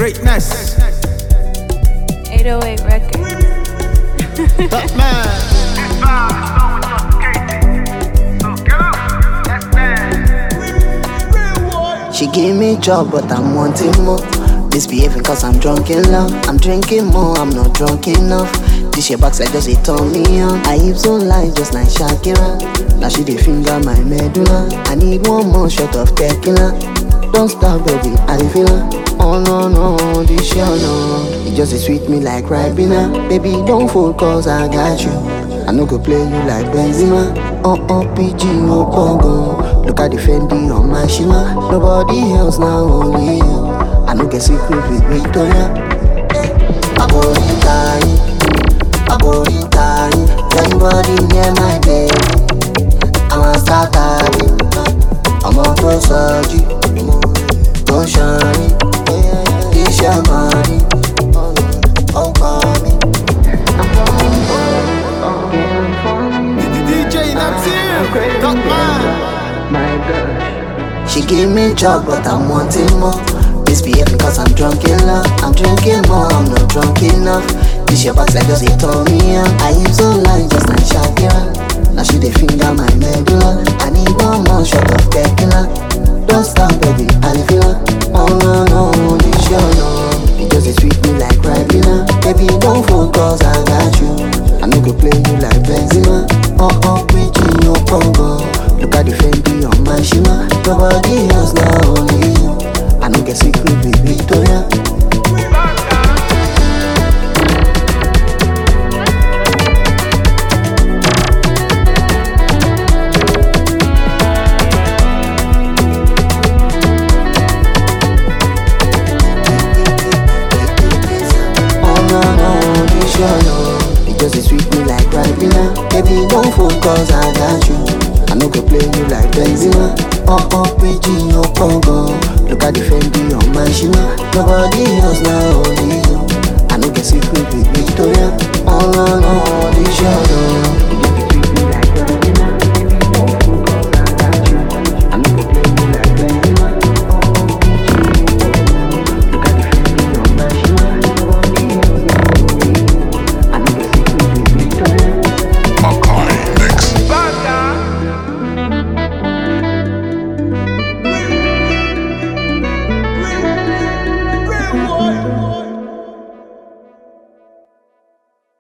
Greatness. 808 record. That man. She gave me job, but I'm wanting more. Misbehaving cause I'm drunk in love. I'm drinking more, I'm not drunk enough. This your backside just it turn me on. I hips on line just like Shakira. Now she dey finger my medulla. I need one more shot of tequila. Don't stop, baby, I dey feel her. Oh no, no, this your no. It just dey sweet me like Ribena. Baby, don't fold cause I got you. I no go play you like Benzema. PG, no Congo. Look at the Fendi on my Shima. Nobody else now, only you. I no get secret with Victoria. I go in time. Everybody near my baby. I'm a start having. I'm on to surgery. Don't shine. This your money. Oh, call me. DJ Natsir. That man. My girl. She gave me job, but I'm wanting more. Misbehaving cause I'm drunk in love. I'm drinking more, I'm not drunk enough. This your backside just it turn me on. I am so lying just like Shakira. Now she dey finger my medulla. I need one more shot of tequila. Don't stop, baby, I dey feel her. Oh no, no, this your no. It just dey sweet me like Ribena. Baby, don't fold cause I got you. I no go play you like Benzema. PG, no Congo. Look at the Fendi on my Shima. Nobody else now, only you. I no get secret with Victoria. It just dey sweet me like Ribena. Baby, don't fold cause I got you. I no go play you like Benzema. PG, no Congo. Look at the Fendi on my Shima. Nobody else now, only you. I no get secret with Victoria. Oh no, no, this your no.